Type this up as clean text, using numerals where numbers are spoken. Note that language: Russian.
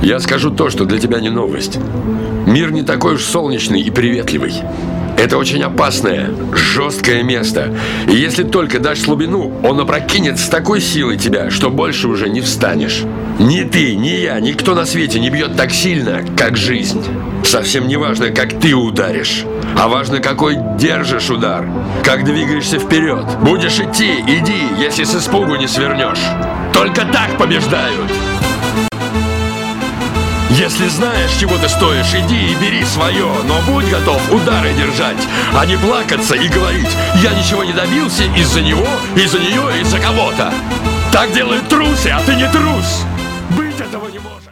Я скажу то, что для тебя не новость. Мир не такой уж солнечный и приветливый. Это очень опасное, жесткое место. И если только дашь слабину, он опрокинет с такой силой тебя, что больше уже не встанешь. Ни ты, ни я, никто на свете не бьет так сильно, как жизнь. Совсем не важно, как ты ударишь, а важно, какой держишь удар, как двигаешься вперед. Будешь идти, иди, если с испугу не свернешь. Только так побеждают. Если знаешь, чего ты стоишь, иди и бери свое, но будь готов удары держать, а не плакаться и говорить: я ничего не добился из-за него, из-за нее, из-за кого-то. Так делают трусы, а ты не трус. Быть этого не может.